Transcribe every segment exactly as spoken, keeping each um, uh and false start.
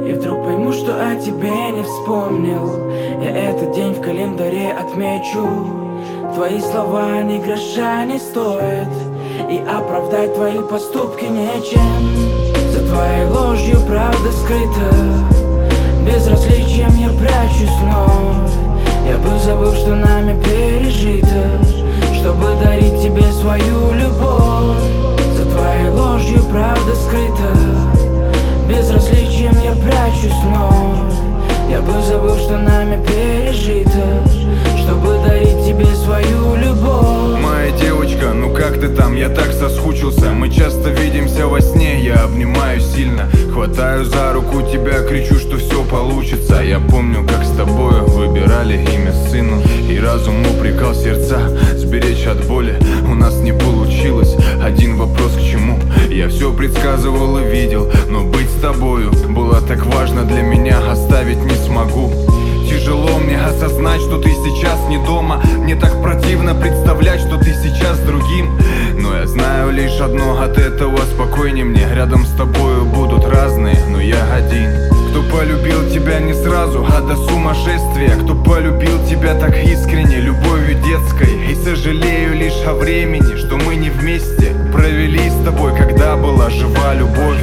И вдруг пойму, что о тебе не вспомнил. Я этот день в календаре отмечу. Твои слова ни гроша не стоят, и оправдать твои поступки нечем. За твоей ложью правда скрыта, безразличием я прячусь вновь. Я бы забыл, что нами пережито, чтобы дарить тебе свою любовь. За твоей ложью правда скрыта, безразличием я прячусь вновь. Я бы забыл, что нами пережито, чтобы дарить тебе свою любовь. Моя девочка, ну как ты там? Я так соскучился. Мы часто видимся во сне, я обнимаю сильно, хватаю за руку тебя, кричу, что все получится. Я помню, как с тобою выбирали имя сыну, и разум упрекал сердца сберечь от боли. У нас не получилось, один вопрос к чему? Я все предсказывал и видел, но быть с тобою было так важно для меня, оставить не смогу. Тяжело мне осознать, что ты сейчас не дома. Мне так противно представлять, что ты сейчас с другим. Но я знаю лишь одно, от этого спокойнее мне. Рядом с тобою будут разные, но я один. Кто полюбил тебя не сразу, а до сумасшествия. Кто полюбил тебя так искренне, любовью детской. И сожалею лишь о времени, что мы не вместе провели с тобой, когда была жива любовь.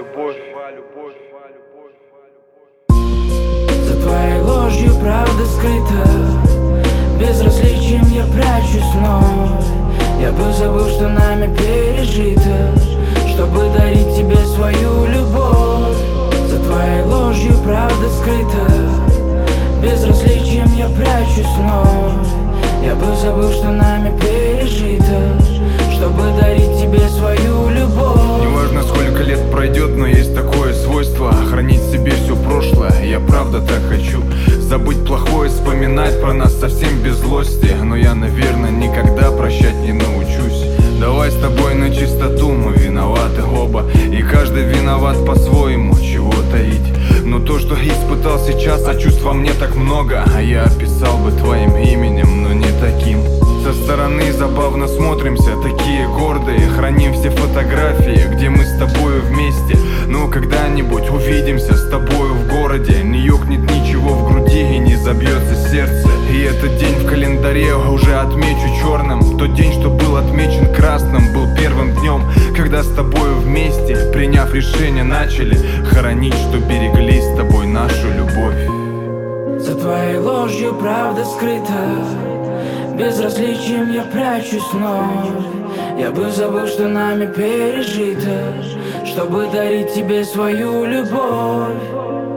За твоей ложью правда скрыта, безразличием я прячусь вновь. Я бы забыл, что нами пережито, чтобы дарить тебе свою любовь. За твоей ложью правда скрыта, безразличием я прячусь вновь. Я бы забыл, что нами пережито, чтобы дарить тебе свою любовь. Неважно, сколько лет пройдет, но есть такое свойство — хранить в себе все прошлое. Я правда так хочу забыть плохое, вспоминать про нас совсем без злости. Но я, наверное, никогда прощать не научусь. Давай с тобой на чистоту, мы виноваты оба, и каждый виноват по-своему, чего таить. Но то, что испытал сейчас, а чувств во мне так много, а я описал бы твоим именем, но не таким. Со стороны забавно смотримся, такие гордые. Храним все фотографии, где мы с тобою вместе. Но когда-нибудь увидимся с тобою в городе. Не ёкнет ничего в груди и не забьется сердце. И этот день в календаре уже отмечу черным. Тот день, что был отмечен красным, был первым днем, когда с тобою вместе, приняв решение, начали хоронить, что берегли с тобой нашу любовь. За твоей ложью правда скрыта, безразличием я прячусь вновь. Я бы забыл, что нами пережито, чтобы дарить тебе свою любовь.